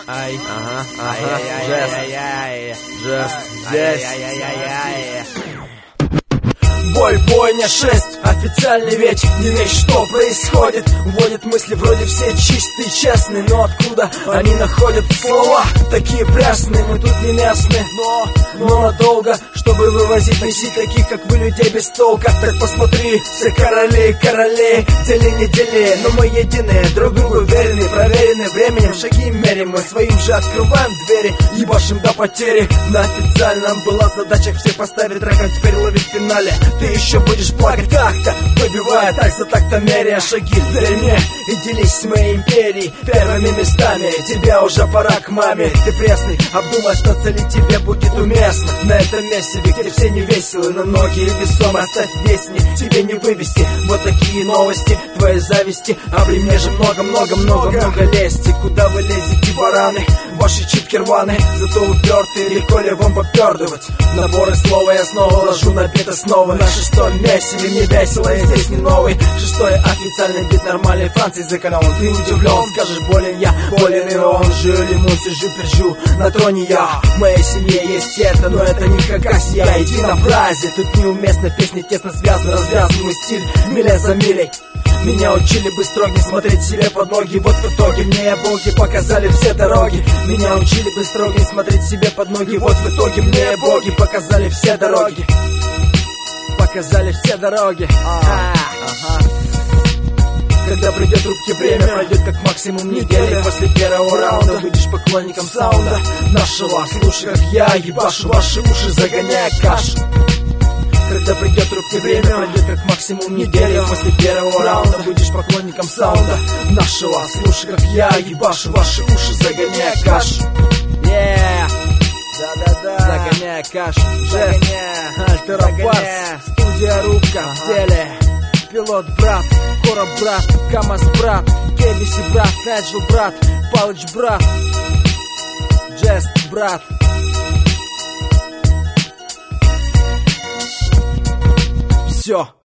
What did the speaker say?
Ай, Жест здесь. Бой, бойня, шесть, официальный ведь не весь что происходит. Вводят мысли вроде все чистые, честные, но откуда они находят слова такие пресные? Мы тут не местные, но надолго, чтобы вывозить, носить таких, как вы, людей без толка. Так посмотри, все королей, дели не дели, но мы единые, друг другу верны, проверены временем, шаги мерим, мы своим же открываем двери, ебашим до потери. На официальном была задача всех поставить треком, теперь ловить в финале. Ты еще будешь плакать так-то, выбивая так за так-то, меряя шаги. Верь мне и делись с моей империей первыми местами. Тебе уже пора к маме. Ты пресный, обдумай, что цели тебе будет уместно. На этом месте, где все не веселы, но ноги и весомы. Оставь песни, тебе не вывести. Вот такие новости, твоей зависти. А при мне же много лести. Куда вы лезете, бараны? Ваши читки рваны, зато упертые, легко ли вам попердывать? Наборы слова я снова ложу на бит основы. На шестом месте, мне весело, я здесь не новый. Шестой официальный бит, нормальный, Франции закален. Ты удивлен, скажешь, болен я, болен и он. Жили, мы сижу, пержу, на троне я. В моей семье есть это, но это не Хакасия, единообразие. Тут неуместно, песни тесно связаны, развязан мой стиль, миля за милей. Меня учили бы строго смотреть себе под ноги. Вот в итоге мне боги показали все дороги. Меня учили бы строго смотреть себе под ноги. Вот в итоге мне боги показали все дороги. Показали все дороги. Когда придет трубки время, пройдет как максимум недели. После первого раунда будешь поклонником саунда нашего. Слушай, как я ебашу ваши уши, загоняя кашу. Когда придет трубки время, пройдет как максимум недели. После первого раунда будешь поклонником саунда нашего. Слушай, как я ебашу ваши уши, загоняя кашу. Загоняя кашу. Альтерапарс, студия Рубка в деле. Пилот брат, Короб брат, КамАЗ брат, Кебиси брат, Наджил брат, Палыч брат, Джест брат. Все.